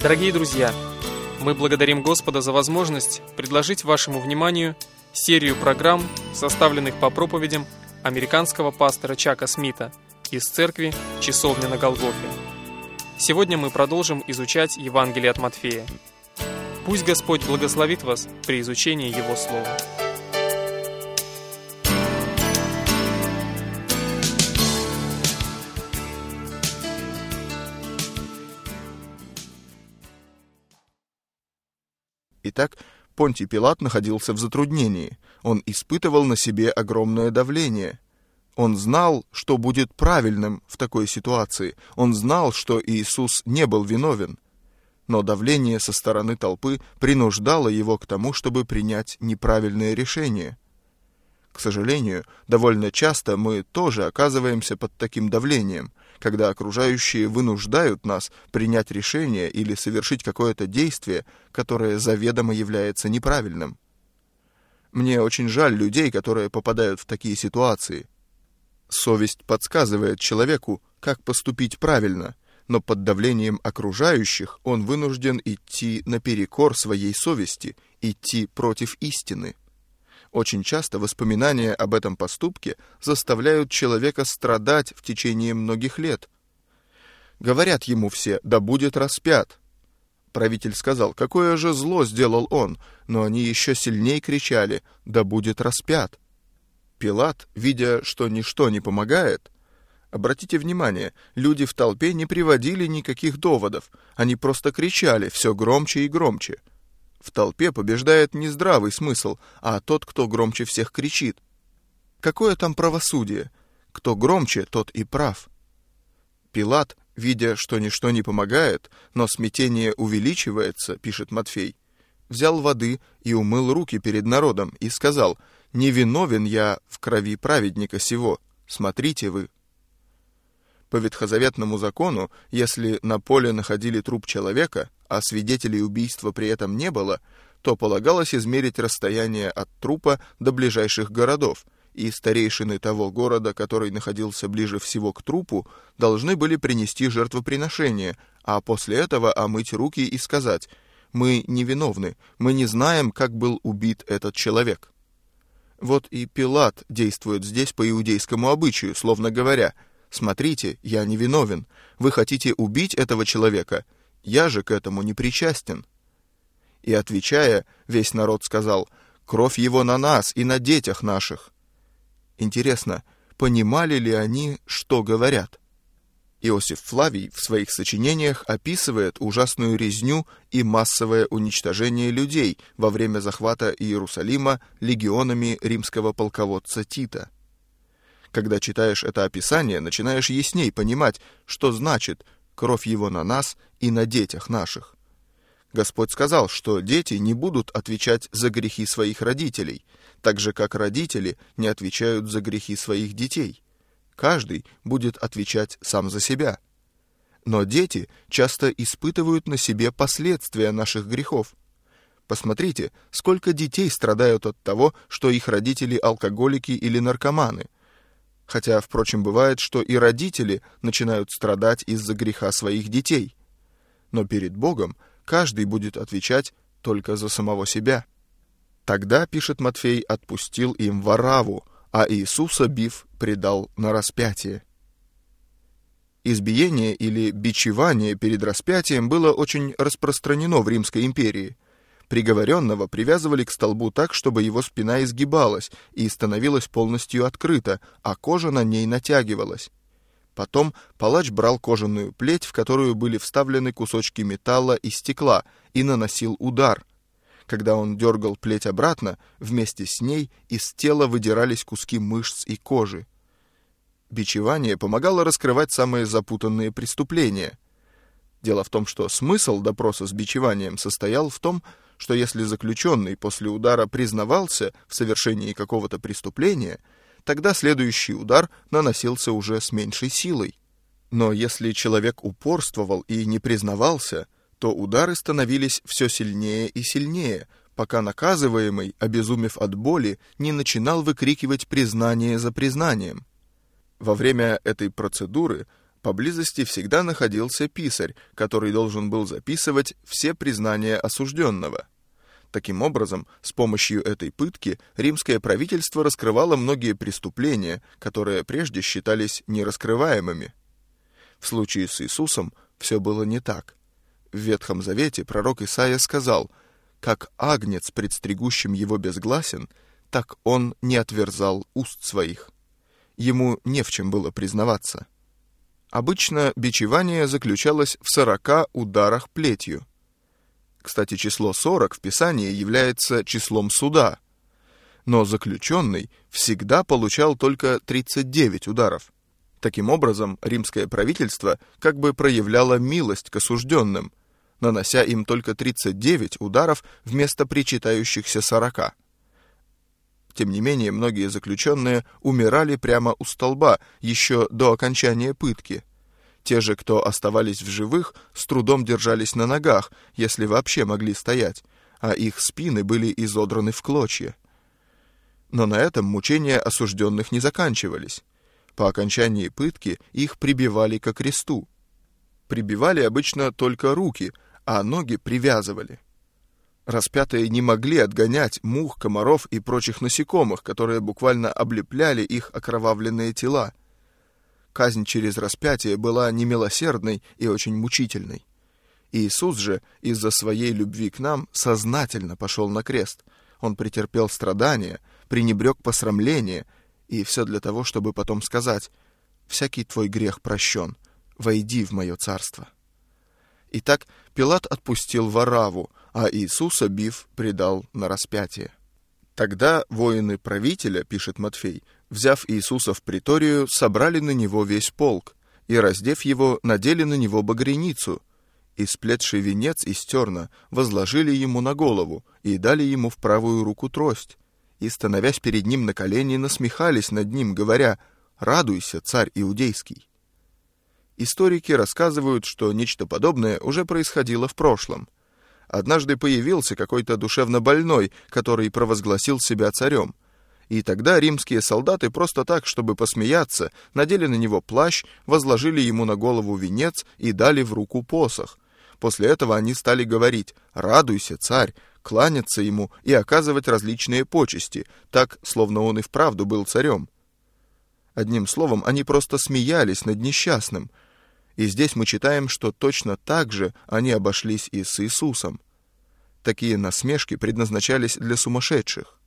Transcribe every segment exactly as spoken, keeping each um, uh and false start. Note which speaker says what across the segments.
Speaker 1: Дорогие друзья, мы благодарим Господа за возможность предложить вашему вниманию серию программ, составленных по проповедям американского пастора Чака Смита из церкви «Часовня на Голгофе». Сегодня мы продолжим изучать Евангелие от Матфея. Пусть Господь благословит вас при изучении Его Слова.
Speaker 2: Итак, Понтий Пилат находился в затруднении. Он испытывал на себе огромное давление. Он знал, что будет правильным в такой ситуации. Он знал, что Иисус не был виновен. Но давление со стороны толпы принуждало его к тому, чтобы принять неправильное решение. К сожалению, довольно часто мы тоже оказываемся под таким давлением, когда окружающие вынуждают нас принять решение или совершить какое-то действие, которое заведомо является неправильным. Мне очень жаль людей, которые попадают в такие ситуации. Совесть подсказывает человеку, как поступить правильно, но под давлением окружающих он вынужден идти наперекор своей совести, идти против истины. Очень часто воспоминания об этом поступке заставляют человека страдать в течение многих лет. Говорят ему все: «Да будет распят». Правитель сказал: «Какое же зло сделал он?» Но они еще сильнее кричали: «Да будет распят». Пилат, видя, что ничто не помогает, обратите внимание, люди в толпе не приводили никаких доводов, они просто кричали все громче и громче. В толпе побеждает не здравый смысл, а тот, кто громче всех кричит. Какое там правосудие? Кто громче, тот и прав. Пилат, видя, что ничто не помогает, но смятение увеличивается, пишет Матфей, взял воды и умыл руки перед народом и сказал: «Не виновен я в крови праведника сего, смотрите вы». По ветхозаветному закону, если на поле находили труп человека, а свидетелей убийства при этом не было, то полагалось измерить расстояние от трупа до ближайших городов, и старейшины того города, который находился ближе всего к трупу, должны были принести жертвоприношение, а после этого омыть руки и сказать: «Мы невиновны, мы не знаем, как был убит этот человек». Вот и Пилат действует здесь по иудейскому обычаю, словно говоря: «Смотрите, я не виновен. Вы хотите убить этого человека? Я же к этому не причастен». И, отвечая, весь народ сказал: «Кровь его на нас и на детях наших». Интересно, понимали ли они, что говорят? Иосиф Флавий в своих сочинениях описывает ужасную резню и массовое уничтожение людей во время захвата Иерусалима легионами римского полководца Тита. Когда читаешь это описание, начинаешь ясней понимать, что значит «кровь его на нас и на детях наших». Господь сказал, что дети не будут отвечать за грехи своих родителей, так же, как родители не отвечают за грехи своих детей. Каждый будет отвечать сам за себя. Но дети часто испытывают на себе последствия наших грехов. Посмотрите, сколько детей страдают от того, что их родители алкоголики или наркоманы. Хотя, впрочем, бывает, что и родители начинают страдать из-за греха своих детей. Но перед Богом каждый будет отвечать только за самого себя. Тогда, пишет Матфей, отпустил им Варавву, а Иисуса, бив, предал на распятие. Избиение или бичевание перед распятием было очень распространено в Римской империи. Приговоренного привязывали к столбу так, чтобы его спина изгибалась и становилась полностью открыта, а кожа на ней натягивалась. Потом палач брал кожаную плеть, в которую были вставлены кусочки металла и стекла, и наносил удар. Когда он дергал плеть обратно, вместе с ней из тела выдирались куски мышц и кожи. Бичевание помогало раскрывать самые запутанные преступления. Дело в том, что смысл допроса с бичеванием состоял в том, что если заключенный после удара признавался в совершении какого-то преступления, тогда следующий удар наносился уже с меньшей силой. Но если человек упорствовал и не признавался, то удары становились все сильнее и сильнее, пока наказываемый, обезумев от боли, не начинал выкрикивать признание за признанием. Во время этой процедуры Поблизости всегда находился писарь, который должен был записывать все признания осужденного. Таким образом, с помощью этой пытки римское правительство раскрывало многие преступления, которые прежде считались нераскрываемыми. В случае с Иисусом все было не так. В Ветхом Завете пророк Исаия сказал: «Как агнец пред стригущим его безгласен, так он не отверзал уст своих». Ему не в чем было признаваться. Обычно бичевание заключалось в сорока ударах плетью. Кстати, число сорок в Писании является числом суда. Но заключенный всегда получал только тридцать девять ударов. Таким образом, римское правительство как бы проявляло милость к осужденным, нанося им только тридцать девять ударов вместо причитающихся сорока. Тем не менее, многие заключенные умирали прямо у столба еще до окончания пытки. Те же, кто оставались в живых, с трудом держались на ногах, если вообще могли стоять, а их спины были изодраны в клочья. Но на этом мучения осужденных не заканчивались. По окончании пытки их прибивали ко кресту. Прибивали обычно только руки, а ноги привязывали. Распятые не могли отгонять мух, комаров и прочих насекомых, которые буквально облепляли их окровавленные тела. Казнь через распятие была немилосердной и очень мучительной. Иисус же из-за своей любви к нам сознательно пошел на крест. Он претерпел страдания, пренебрег посрамление, и все для того, чтобы потом сказать: «Всякий твой грех прощен, войди в мое царство». Итак, Пилат отпустил Варавву, а Иисуса, бив, предал на распятие. Тогда воины правителя, пишет Матфей, взяв Иисуса в приторию, собрали на него весь полк, и, раздев его, надели на него багряницу, и, сплетший венец из терна, возложили ему на голову, и дали ему в правую руку трость, и, становясь перед ним на колени, насмехались над ним, говоря: «Радуйся, царь иудейский». Историки рассказывают, что нечто подобное уже происходило в прошлом. Однажды появился какой-то душевно больной, который провозгласил себя царем. И тогда римские солдаты просто так, чтобы посмеяться, надели на него плащ, возложили ему на голову венец и дали в руку посох. После этого они стали говорить: «Радуйся, царь», кланяться ему и оказывать различные почести, так, словно он и вправду был царем. Одним словом, они просто смеялись над несчастным. И здесь мы читаем, что точно так же они обошлись и с Иисусом. Такие насмешки предназначались для сумасшедших.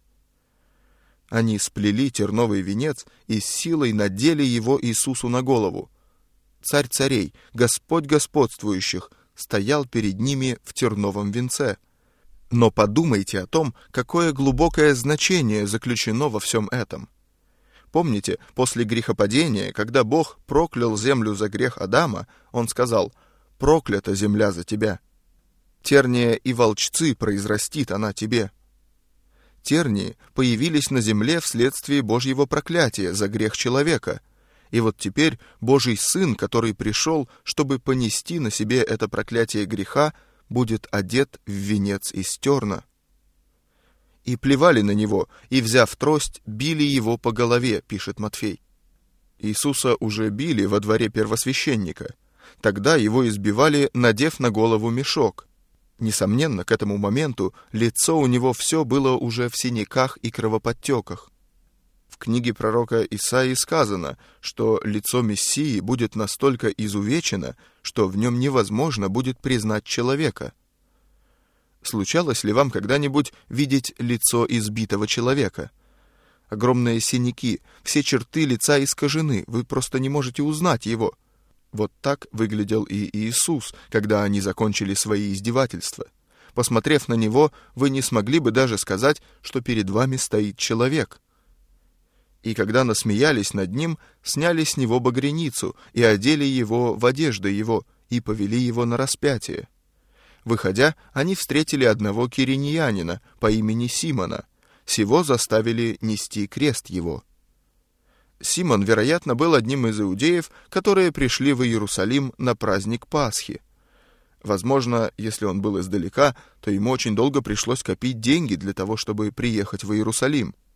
Speaker 2: Они сплели терновый венец и с силой надели его Иисусу на голову. Царь царей, Господь господствующих, стоял перед ними в терновом венце. Но подумайте о том, какое глубокое значение заключено во всем этом. Помните, после грехопадения, когда Бог проклял землю за грех Адама, Он сказал: «Проклята земля за тебя. Терния и волчцы произрастит она тебе». Тернии появились на земле вследствие Божьего проклятия за грех человека. И вот теперь Божий Сын, который пришел, чтобы понести на себе это проклятие греха, будет одет в венец из терна. И плевали на него, и, взяв трость, били его по голове, пишет Матфей. Иисуса уже били во дворе первосвященника. Тогда его избивали, надев на голову мешок. Несомненно, к этому моменту лицо у него все было уже в синяках и кровоподтеках. В книге пророка Исаии сказано, что лицо Мессии будет настолько изувечено, что в нем невозможно будет признать человека. Случалось ли вам когда-нибудь видеть лицо избитого человека? Огромные синяки, все черты лица искажены, вы просто не можете узнать его. Вот так выглядел и Иисус, когда они закончили свои издевательства. Посмотрев на него, вы не смогли бы даже сказать, что перед вами стоит человек. И когда насмеялись над ним, сняли с него багряницу и одели его в одежды его, и повели его на распятие. Выходя, они встретили одного киринеянина по имени Симона. Сего заставили нести крест его. Симон, вероятно, был одним из иудеев, которые пришли в Иерусалим на праздник Пасхи. Возможно, если он был издалека, то ему очень долго пришлось копить деньги для того, чтобы приехать в Иерусалим.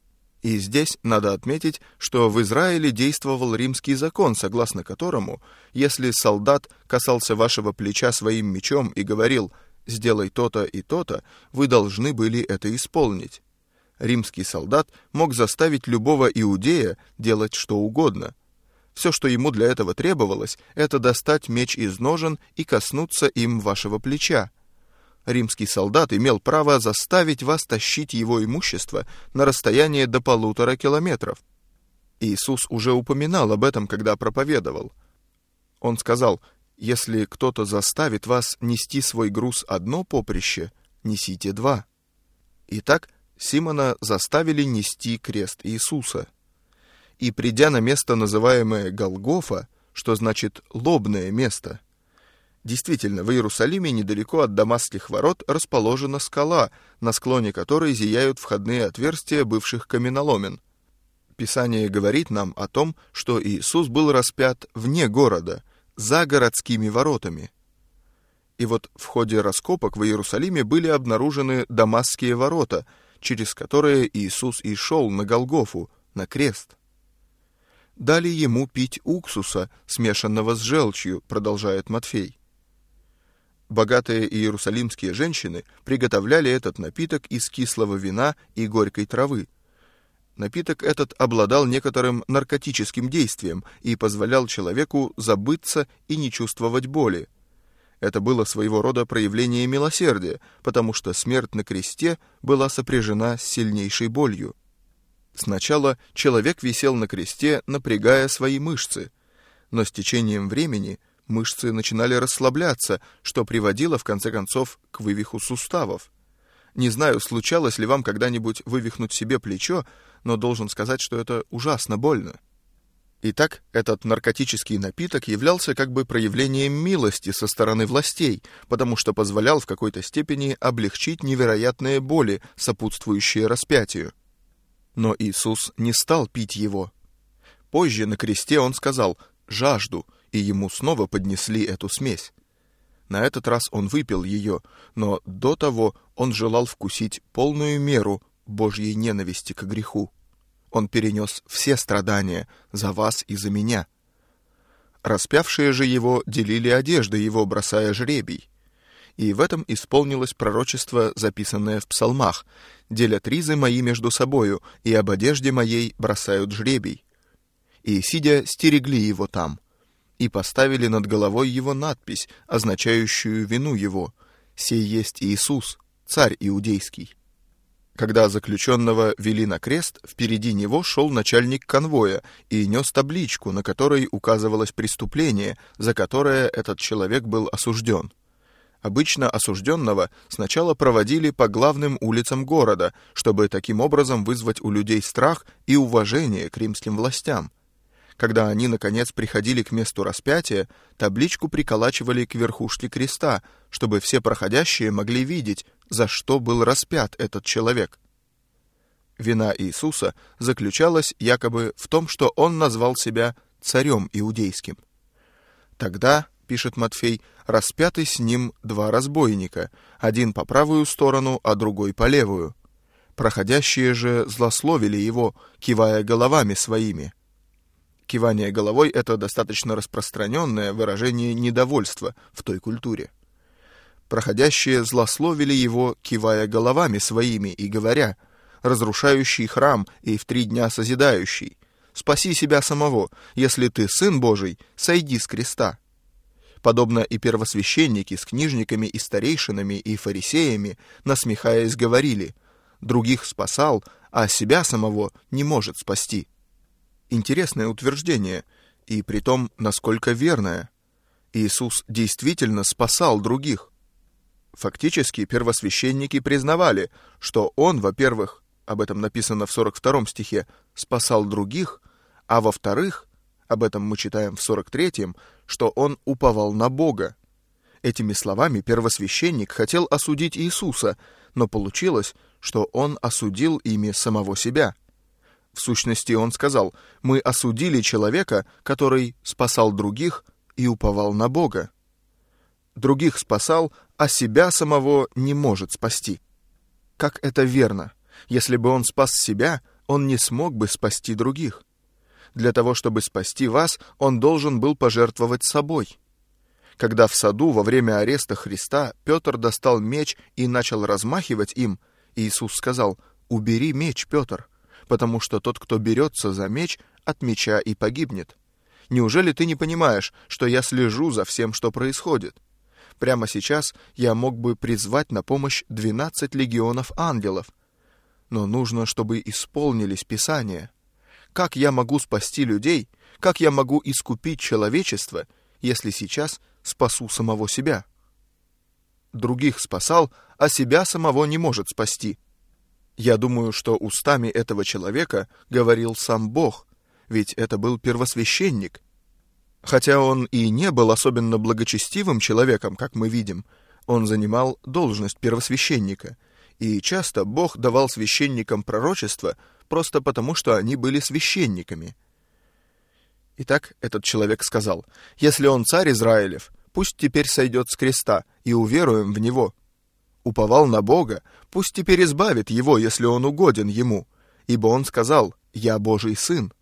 Speaker 2: И здесь надо отметить, что в Израиле действовал римский закон, согласно которому, если солдат касался вашего плеча своим мечом и говорил «сделай то-то и то-то», вы должны были это исполнить. Римский солдат мог заставить любого иудея делать что угодно. Все, что ему для этого требовалось, это достать меч из ножен и коснуться им вашего плеча. Римский солдат имел право заставить вас тащить его имущество на расстояние до полутора километров. Иисус уже упоминал об этом, когда проповедовал. Он сказал: «Если кто-то заставит вас нести свой груз одно поприще, несите два». Итак, Симона заставили нести крест Иисуса. И придя на место, называемое Голгофа, что значит «лобное место», действительно, в Иерусалиме недалеко от Дамасских ворот расположена скала, на склоне которой зияют входные отверстия бывших каменоломен. Писание говорит нам о том, что Иисус был распят вне города, за городскими воротами. И вот в ходе раскопок в Иерусалиме были обнаружены Дамасские ворота, через которые Иисус и шел на Голгофу, на крест. «Дали ему пить уксуса, смешанного с желчью», продолжает Матфей. Богатые иерусалимские женщины приготовляли этот напиток из кислого вина и горькой травы. Напиток этот обладал некоторым наркотическим действием и позволял человеку забыться и не чувствовать боли. Это было своего рода проявление милосердия, потому что смерть на кресте была сопряжена с сильнейшей болью. Сначала человек висел на кресте, напрягая свои мышцы, но с течением времени мышцы начинали расслабляться, что приводило, в конце концов, к вывиху суставов. Не знаю, случалось ли вам когда-нибудь вывихнуть себе плечо, но должен сказать, что это ужасно больно. Итак, этот наркотический напиток являлся как бы проявлением милости со стороны властей, потому что позволял в какой-то степени облегчить невероятные боли, сопутствующие распятию. Но Иисус не стал пить его. Позже на кресте он сказал «жажду», и ему снова поднесли эту смесь. На этот раз он выпил ее, но до того он желал вкусить полную меру Божьей ненависти к греху. Он перенес все страдания за вас и за меня. Распявшие же его делили одежды его, бросая жребий. И в этом исполнилось пророчество, записанное в псалмах: «Делят ризы мои между собою, и об одежде моей бросают жребий». И, сидя, стерегли его там, и поставили над головой его надпись, означающую вину его: «Сей есть Иисус, царь иудейский». Когда заключенного вели на крест, впереди него шел начальник конвоя и нес табличку, на которой указывалось преступление, за которое этот человек был осужден. Обычно осужденного сначала проводили по главным улицам города, чтобы таким образом вызвать у людей страх и уважение к римским властям. Когда они, наконец, приходили к месту распятия, табличку приколачивали к верхушке креста, чтобы все проходящие могли видеть, за что был распят этот человек. Вина Иисуса заключалась якобы в том, что он назвал себя царем иудейским. Тогда, пишет Матфей, распяты с ним два разбойника, один по правую сторону, а другой по левую. Проходящие же злословили его, кивая головами своими. Кивание головой — это достаточно распространенное выражение недовольства в той культуре. Проходящие злословили его, кивая головами своими и говоря: «Разрушающий храм и в три дня созидающий, спаси себя самого, если ты Сын Божий, сойди с креста». Подобно и первосвященники с книжниками и старейшинами и фарисеями, насмехаясь, говорили: «Других спасал, а себя самого не может спасти». Интересное утверждение, и притом насколько верное. Иисус действительно спасал других. Фактически первосвященники признавали, что Он, во-первых, об этом написано в сорок втором стихе, спасал других, а во-вторых, об этом мы читаем в сорок третьем, что Он уповал на Бога. Этими словами первосвященник хотел осудить Иисуса, но получилось, что он осудил ими самого себя. В сущности, он сказал: «Мы осудили человека, который спасал других и уповал на Бога». Других спасал, а себя самого не может спасти. Как это верно? Если бы он спас себя, Он не смог бы спасти других. Для того, чтобы спасти вас, Он должен был пожертвовать собой. Когда в саду во время ареста Христа Петр достал меч и начал размахивать им, Иисус сказал: «Убери меч, Петр, потому что тот, кто берется за меч, от меча и погибнет. Неужели ты не понимаешь, что я слежу за всем, что происходит? Прямо сейчас я мог бы призвать на помощь двенадцать легионов ангелов, но нужно, чтобы исполнились Писания. Как я могу спасти людей, как я могу искупить человечество, если сейчас спасу самого себя? Других спасал, а себя самого не может спасти». Я думаю, что устами этого человека говорил сам Бог, ведь это был первосвященник. Хотя он и не был особенно благочестивым человеком, как мы видим, он занимал должность первосвященника, и часто Бог давал священникам пророчества просто потому, что они были священниками. Итак, этот человек сказал: «Если он царь Израилев, пусть теперь сойдет с креста, и уверуем в него. Уповал на Бога, пусть теперь избавит его, если он угоден ему, ибо он сказал: «Я Божий сын».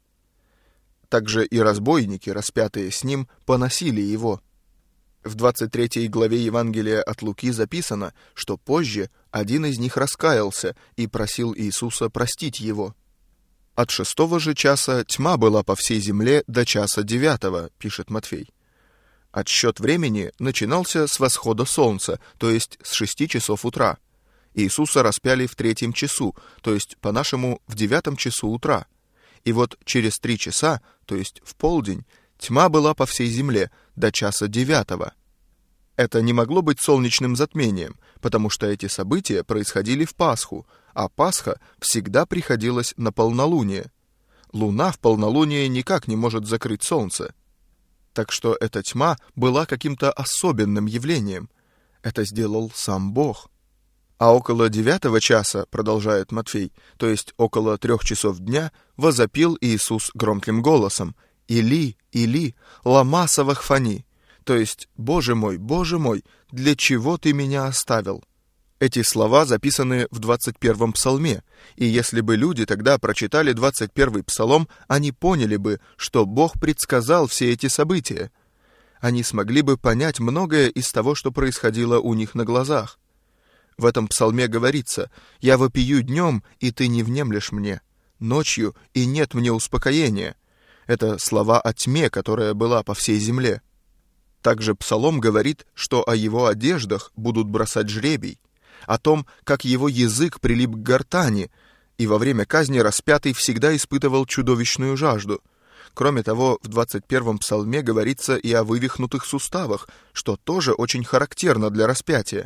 Speaker 2: Также и разбойники, распятые с ним, поносили его». В двадцать третьей главе Евангелия от Луки записано, что позже один из них раскаялся и просил Иисуса простить его. «От шестого же часа тьма была по всей земле до часа девятого», пишет Матфей. Отсчет времени начинался с восхода солнца, то есть с шести часов утра. Иисуса распяли в третьем часу, то есть по-нашему в девятом часу утра. И вот через три часа, то есть в полдень, тьма была по всей земле до часа девятого. Это не могло быть солнечным затмением, потому что эти события происходили в Пасху, а Пасха всегда приходилась на полнолуние. Луна в полнолуние никак не может закрыть солнце. Так что эта тьма была каким-то особенным явлением. Это сделал сам Бог. А около девятого часа, продолжает Матфей, то есть около трех часов дня, возопил Иисус громким голосом: «Или, Или, лама савахфани», то есть «Боже мой, Боже мой, для чего ты меня оставил?» Эти слова записаны в двадцать первом псалме, и если бы люди тогда прочитали двадцать первый псалом, они поняли бы, что Бог предсказал все эти события. Они смогли бы понять многое из того, что происходило у них на глазах. В этом псалме говорится: «Я вопию днем, и ты не внемлешь мне, ночью, и нет мне успокоения». Это слова о тьме, которая была по всей земле. Также псалом говорит, что о его одеждах будут бросать жребий, о том, как его язык прилип к гортани, и во время казни распятый всегда испытывал чудовищную жажду. Кроме того, в двадцать первом псалме говорится и о вывихнутых суставах, что тоже очень характерно для распятия.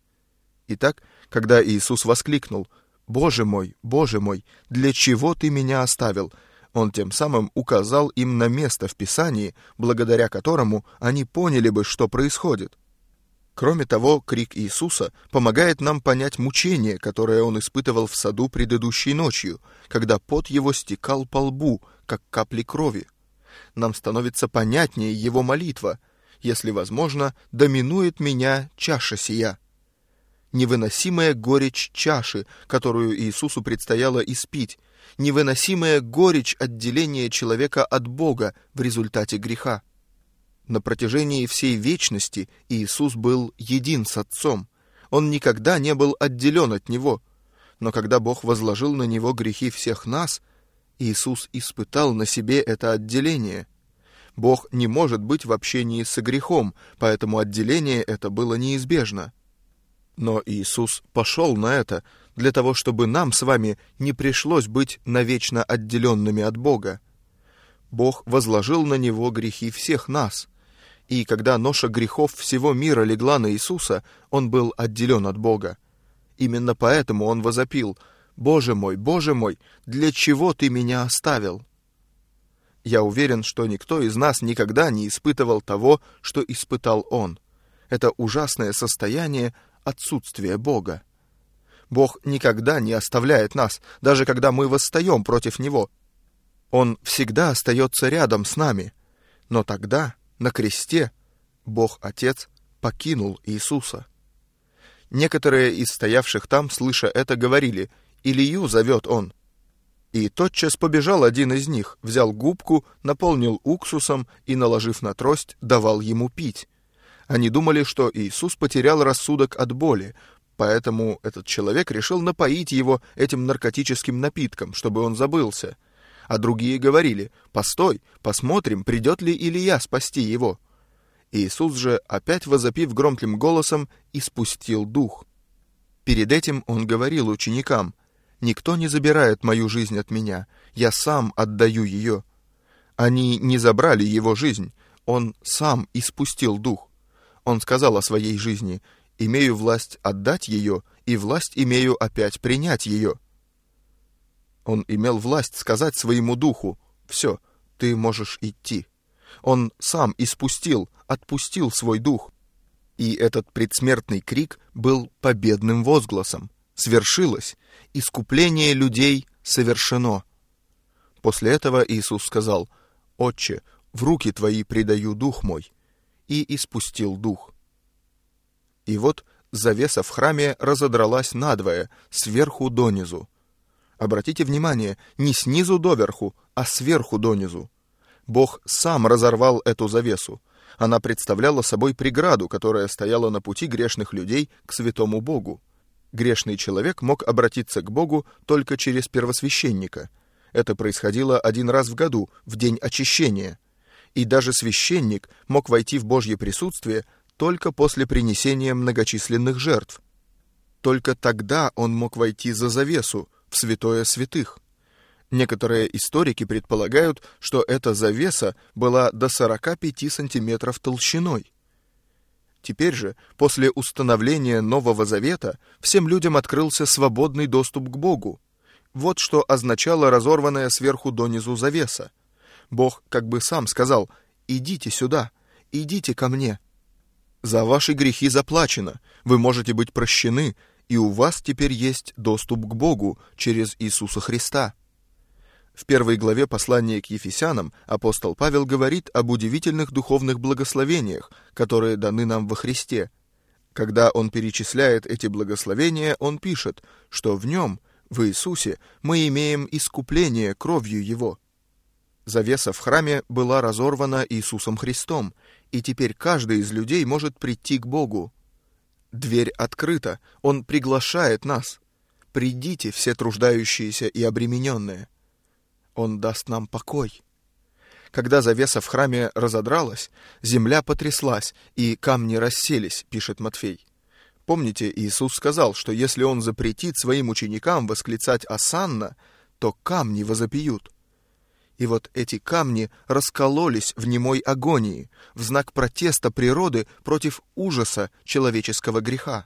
Speaker 2: Итак, когда Иисус воскликнул: «Боже мой, Боже мой, для чего ты меня оставил?», Он тем самым указал им на место в Писании, благодаря которому они поняли бы, что происходит. Кроме того, крик Иисуса помогает нам понять мучение, которое он испытывал в саду предыдущей ночью, когда пот его стекал по лбу, как капли крови. Нам становится понятнее его молитва: «Если возможно, доминует меня чаша сия». Невыносимая горечь чаши, которую Иисусу предстояло испить, невыносимая горечь отделения человека от Бога в результате греха. На протяжении всей вечности Иисус был един с Отцом. Он никогда не был отделен от Него. Но когда Бог возложил на Него грехи всех нас, Иисус испытал на себе это отделение. Бог не может быть в общении со грехом, поэтому отделение это было неизбежно. Но Иисус пошел на это для того, чтобы нам с вами не пришлось быть навечно отделенными от Бога. Бог возложил на Него грехи всех нас. И когда ноша грехов всего мира легла на Иисуса, Он был отделен от Бога. Именно поэтому Он возопил: «Боже мой, Боже мой, для чего ты меня оставил?» Я уверен, что никто из нас никогда не испытывал того, что испытал Он. Это ужасное состояние отсутствия Бога. Бог никогда не оставляет нас, даже когда мы восстаем против Него. Он всегда остается рядом с нами. Но тогда, на кресте, Бог Отец покинул Иисуса. Некоторые из стоявших там, слыша это, говорили: «Илию зовет он». И тотчас побежал один из них, взял губку, наполнил уксусом и, наложив на трость, давал ему пить. Они думали, что Иисус потерял рассудок от боли, поэтому этот человек решил напоить его этим наркотическим напитком, чтобы он забылся. А другие говорили: «Постой, посмотрим, придет ли Илия спасти его». Иисус же, опять возопив громким голосом, испустил дух. Перед этим он говорил ученикам: «Никто не забирает мою жизнь от меня, я сам отдаю ее». Они не забрали его жизнь, он сам испустил дух. Он сказал о своей жизни: «Имею власть отдать ее, и власть имею опять принять ее». Он имел власть сказать своему духу: «Все, ты можешь идти». Он сам испустил, отпустил свой дух. И этот предсмертный крик был победным возгласом. Свершилось, искупление людей совершено. После этого Иисус сказал: «Отче, в руки твои предаю дух мой», и испустил дух. И вот завеса в храме разодралась надвое, сверху донизу. Обратите внимание, не снизу доверху, а сверху донизу. Бог сам разорвал эту завесу. Она представляла собой преграду, которая стояла на пути грешных людей к святому Богу. Грешный человек мог обратиться к Богу только через первосвященника. Это происходило один раз в году, в день очищения. И даже священник мог войти в Божье присутствие только после принесения многочисленных жертв. Только тогда он мог войти за завесу, в святое святых. Некоторые историки предполагают, что эта завеса была до сорока пяти сантиметров толщиной. Теперь же, после установления Нового Завета, всем людям открылся свободный доступ к Богу. Вот что означало разорванная сверху донизу завеса. Бог как бы сам сказал: «Идите сюда, идите ко мне. За ваши грехи заплачено, вы можете быть прощены, и у вас теперь есть доступ к Богу через Иисуса Христа». В первой главе послания к Ефесянам апостол Павел говорит об удивительных духовных благословениях, которые даны нам во Христе. Когда он перечисляет эти благословения, он пишет, что в нем, в Иисусе, мы имеем искупление кровью Его. Завеса в храме была разорвана Иисусом Христом, и теперь каждый из людей может прийти к Богу. Дверь открыта, Он приглашает нас. «Придите, все труждающиеся и обремененные». Он даст нам покой. Когда завеса в храме разодралась, земля потряслась, и камни расселись, пишет Матфей. Помните, Иисус сказал, что если Он запретит своим ученикам восклицать «Осанна», то камни возопьют. И вот эти камни раскололись в немой агонии, в знак протеста природы против ужаса человеческого греха.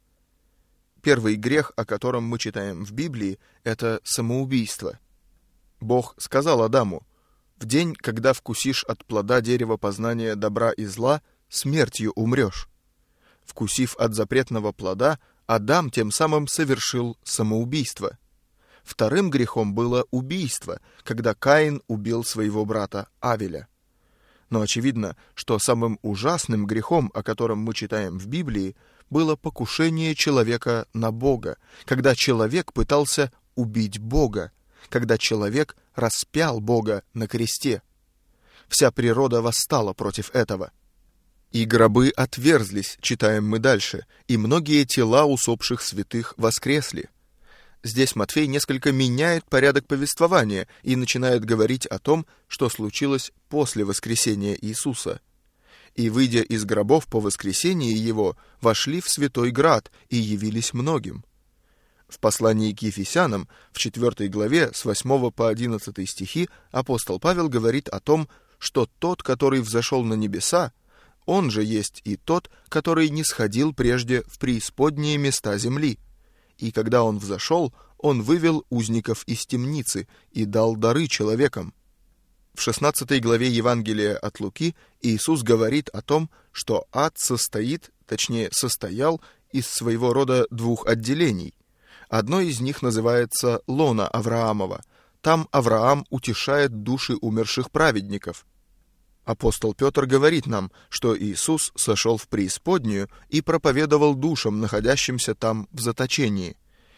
Speaker 2: Первый грех, о котором мы читаем в Библии, это самоубийство. Бог сказал Адаму: «В день, когда вкусишь от плода дерева познания добра и зла, смертью умрешь». Вкусив от запретного плода, Адам тем самым совершил самоубийство. Вторым грехом было убийство, когда Каин убил своего брата Авеля. Но очевидно, что самым ужасным грехом, о котором мы читаем в Библии, было покушение человека на Бога, когда человек пытался убить Бога, когда человек распял Бога на кресте. Вся природа восстала против этого. «И гробы отверзлись», читаем мы дальше, «и многие тела усопших святых воскресли». Здесь Матфей несколько меняет порядок повествования и начинает говорить о том, что случилось после воскресения Иисуса. «И, выйдя из гробов по воскресении Его, вошли в Святой Град и явились многим». В послании к Ефесянам, в четвёртой главе, с восьмого по одиннадцатый стихи, апостол Павел говорит о том, что тот, который взошел на небеса, он же есть и тот, который не сходил прежде в преисподние места земли. И когда он взошел, он вывел узников из темницы и дал дары человекам. В шестнадцатой главе Евангелия от Луки Иисус говорит о том, что ад состоит, точнее состоял, из своего рода двух отделений. Одно из них называется лона Авраамова. Там Авраам утешает души умерших праведников. Апостол Петр говорит нам, что Иисус сошел в преисподнюю и проповедовал душам, находящимся там в заточении.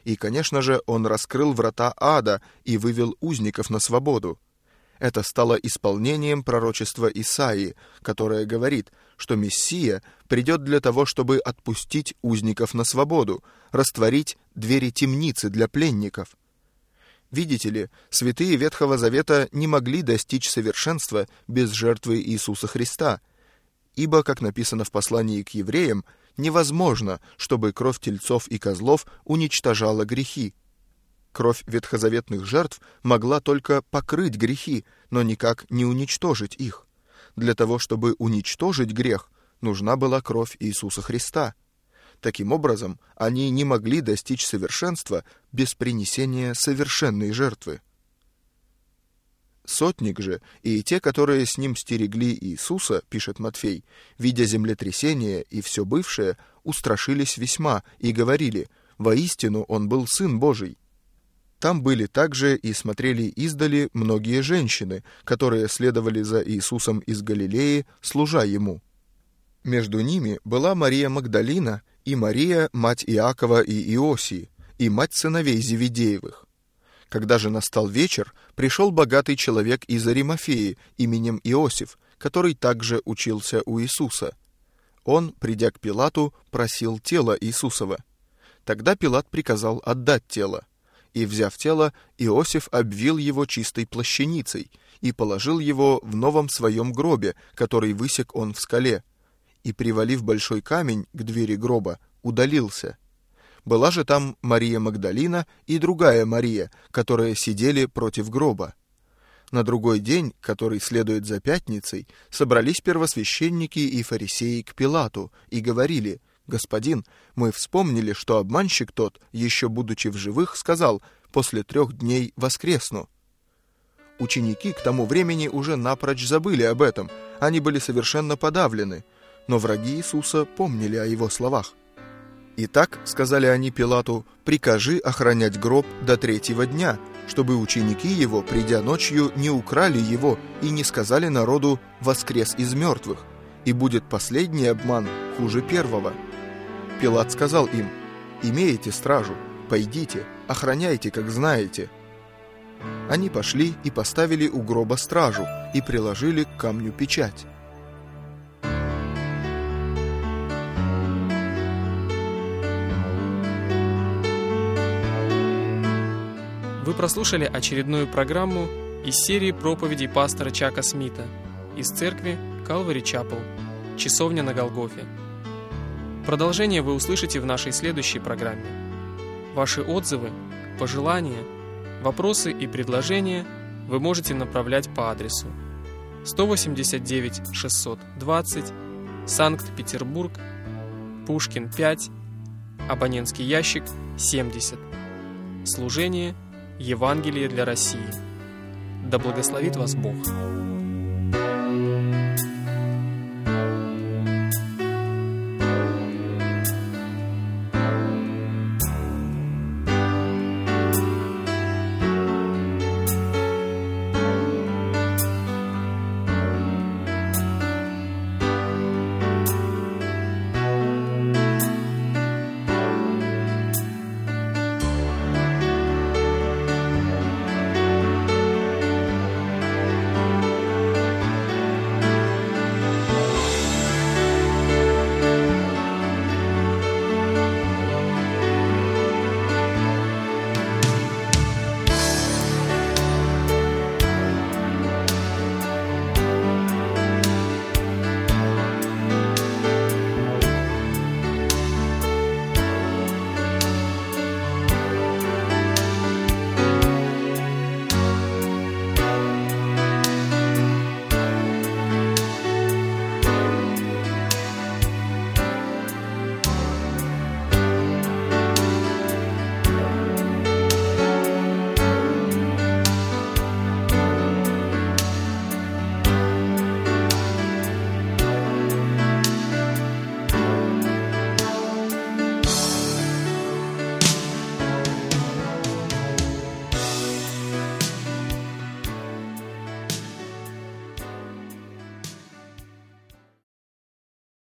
Speaker 2: И, конечно же, он раскрыл врата ада и вывел узников на свободу. Это стало исполнением пророчества Исаии, которое говорит, что Мессия придет для того, чтобы отпустить узников на свободу, растворить двери темницы для пленников. Видите ли, святые Ветхого Завета не могли достичь совершенства без жертвы Иисуса Христа, ибо, как написано в послании к евреям, невозможно, чтобы кровь тельцов и козлов уничтожала грехи. Кровь ветхозаветных жертв могла только покрыть грехи, но никак не уничтожить их. Для того, чтобы уничтожить грех, нужна была кровь Иисуса Христа. Таким образом, они не могли достичь совершенства без принесения совершенной жертвы. Сотник же и те, которые с ним стерегли Иисуса, пишет Матфей, видя землетрясение и все бывшее, устрашились весьма и говорили: «Воистину он был Сын Божий». Там были также и смотрели издали многие женщины, которые следовали за Иисусом из Галилеи, служа ему. Между ними была Мария Магдалина и Мария, мать Иакова и Иосии, и мать сыновей Зеведеевых. Когда же настал вечер, пришел богатый человек из Аримафеи именем Иосиф, который также учился у Иисуса. Он, придя к Пилату, просил тело Иисусова. Тогда Пилат приказал отдать тело. И, взяв тело, Иосиф обвил его чистой плащаницей и положил его в новом своем гробе, который высек он в скале, и, привалив большой камень к двери гроба, удалился. Была же там Мария Магдалина и другая Мария, которые сидели против гроба. На другой день, который следует за пятницей, собрались первосвященники и фарисеи к Пилату и говорили: «Господин, мы вспомнили, что обманщик тот, еще будучи в живых, сказал: после трех дней воскресну». Ученики к тому времени уже напрочь забыли об этом, они были совершенно подавлены, но враги Иисуса помнили о его словах. «Итак, — сказали они Пилату, — прикажи охранять гроб до третьего дня, чтобы ученики его, придя ночью, не украли его и не сказали народу: воскрес из мертвых, и будет последний обман хуже первого». Пилат сказал им: «Имеете стражу, пойдите, охраняйте, как знаете». Они пошли и поставили у гроба стражу и приложили к камню печать.
Speaker 1: Вы прослушали очередную программу из серии проповедей пастора Чака Смита из церкви Calvary Chapel, Часовня на Голгофе. Продолжение вы услышите в нашей следующей программе. Ваши отзывы, пожелания, вопросы и предложения вы можете направлять по адресу сто восемьдесят девять шестьсот двадцать, Санкт-Петербург, Пушкин пять, абонентский ящик семьдесят. Служение Евангелие для России. Да благословит вас Бог!